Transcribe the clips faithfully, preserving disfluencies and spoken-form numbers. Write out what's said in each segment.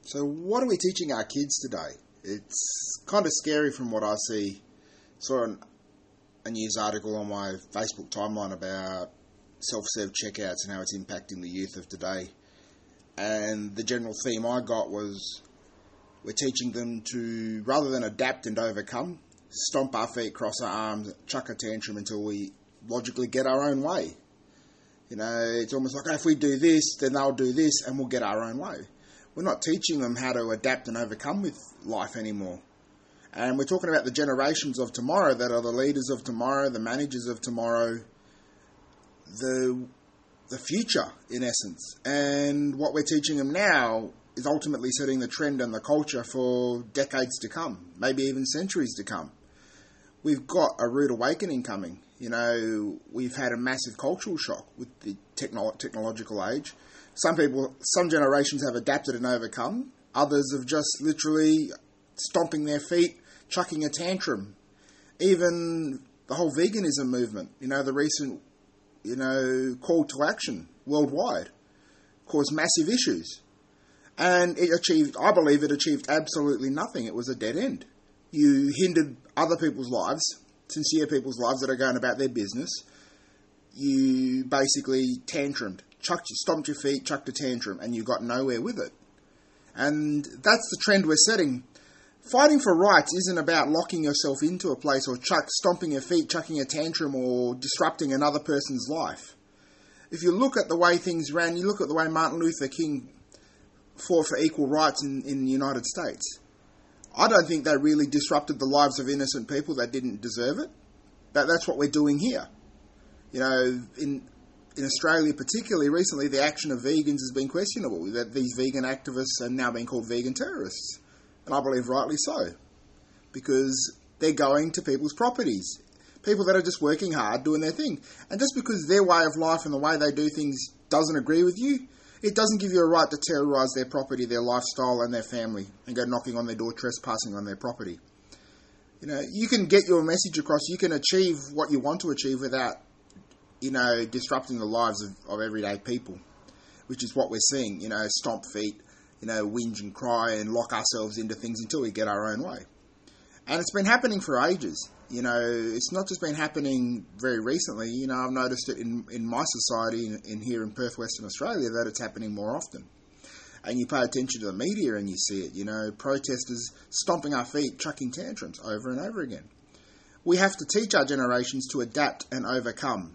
So what are we teaching our kids today? It's kind of scary from what I see. Saw an, a news article on my Facebook timeline about self-serve checkouts and how it's impacting the youth of today. And the general theme I got was we're teaching them to, rather than adapt and overcome, stomp our feet, cross our arms, chuck a tantrum until we logically get our own way. You know, it's almost like, oh, if we do this, then they'll do this and we'll get our own way. We're not teaching them how to adapt and overcome with life anymore. And we're talking about the generations of tomorrow that are the leaders of tomorrow, the managers of tomorrow, the the future, in essence. And what we're teaching them now is ultimately setting the trend and the culture for decades to come, maybe even centuries to come. We've got a rude awakening coming. You know, we've had a massive cultural shock with the technolo- technological age. Some people, some generations have adapted and overcome. Others have just literally stomping their feet, chucking a tantrum. Even the whole veganism movement, you know, the recent, you know, call to action worldwide caused massive issues. And it achieved, I believe it achieved absolutely nothing. It was a dead end. You hindered other people's lives, sincere people's lives that are going about their business. You basically tantrumed, chucked, stomped your feet, chucked a tantrum, and you got nowhere with it. And that's the trend we're setting. Fighting for rights isn't about locking yourself into a place or chuck, stomping your feet, chucking a tantrum, or disrupting another person's life. If you look at the way things ran, you look at the way Martin Luther King fought for equal rights in, in the United States. I don't think that really disrupted the lives of innocent people that didn't deserve it. But that's what we're doing here. You know, in in Australia particularly recently, the action of vegans has been questionable. That these vegan activists are now being called vegan terrorists. And I believe rightly so. Because they're going to people's properties. People that are just working hard, doing their thing. And just because their way of life and the way they do things doesn't agree with you, it doesn't give you a right to terrorise their property, their lifestyle and their family and go knocking on their door, trespassing on their property. You know, you can get your message across, you can achieve what you want to achieve without, you know, disrupting the lives of, of everyday people, which is what we're seeing, you know, stomp feet, you know, whinge and cry and lock ourselves into things until we get our own way. And it's been happening for ages. You know, it's not just been happening very recently. You know, I've noticed it in, in my society in, in here in Perth, Western Australia, that it's happening more often. And you pay attention to the media and you see it, you know, protesters stomping our feet, chucking tantrums over and over again. We have to teach our generations to adapt and overcome,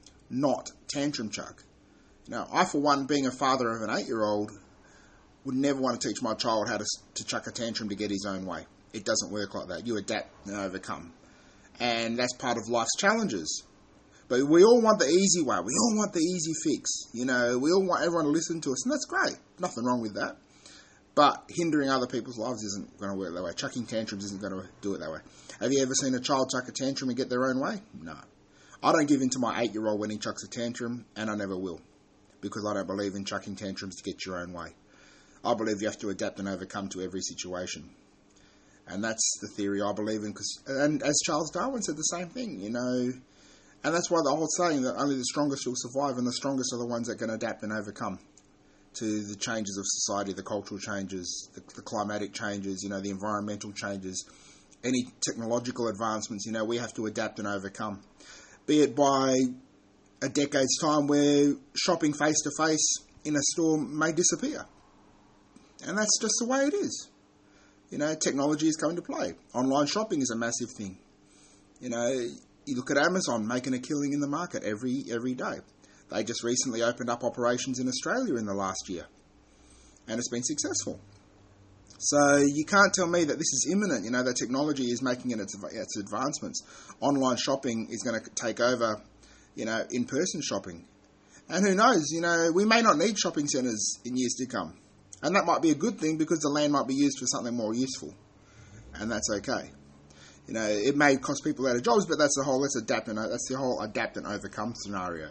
not tantrum chuck. Now, I, for one, being a father of an eight-year-old, would never want to teach my child how to, to chuck a tantrum to get his own way. It doesn't work like that. You adapt and overcome. And that's part of life's challenges. But we all want the easy way. We all want the easy fix. You know, we all want everyone to listen to us. And that's great. Nothing wrong with that. But hindering other people's lives isn't going to work that way. Chucking tantrums isn't going to do it that way. Have you ever seen a child chuck a tantrum and get their own way? No. I don't give in to my eight-year-old when he chucks a tantrum, and I never will. Because I don't believe in chucking tantrums to get your own way. I believe you have to adapt and overcome to every situation. And that's the theory I believe in. Cause, and as Charles Darwin said, the same thing, you know. And that's why the whole saying that only the strongest will survive, and the strongest are the ones that can adapt and overcome to the changes of society, the cultural changes, the, the climatic changes, you know, the environmental changes, any technological advancements. You know, we have to adapt and overcome. Be it by a decade's time where shopping face-to-face in a store may disappear. And that's just the way it is. You know, technology is coming to play. Online shopping is a massive thing. You know, you look at Amazon making a killing in the market every every day. They just recently opened up operations in Australia in the last year. And it's been successful. So you can't tell me that this is imminent, you know, that technology is making it its, its advancements. Online shopping is going to take over, you know, in-person shopping. And who knows, you know, we may not need shopping centres in years to come. And that might be a good thing because the land might be used for something more useful. And that's okay. You know, it may cost people out of jobs, but that's the whole, let's adapt and, that's the whole adapt and overcome scenario.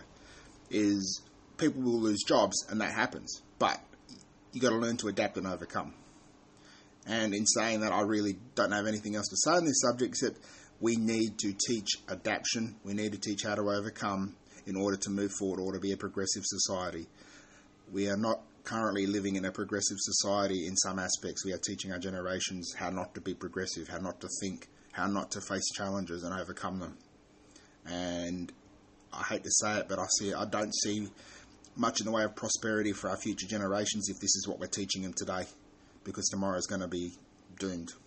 Is people will lose jobs and that happens. But you got to learn to adapt and overcome. And in saying that, I really don't have anything else to say on this subject except we need to teach adaptation. We need to teach how to overcome in order to move forward or to be a progressive society. We are not currently living in a progressive society in some aspects. We are teaching our generations how not to be progressive, how not to think, how not to face challenges and overcome them. And I hate to say it, but I see I don't see much in the way of prosperity for our future generations if this is what we're teaching them today, because tomorrow is going to be doomed.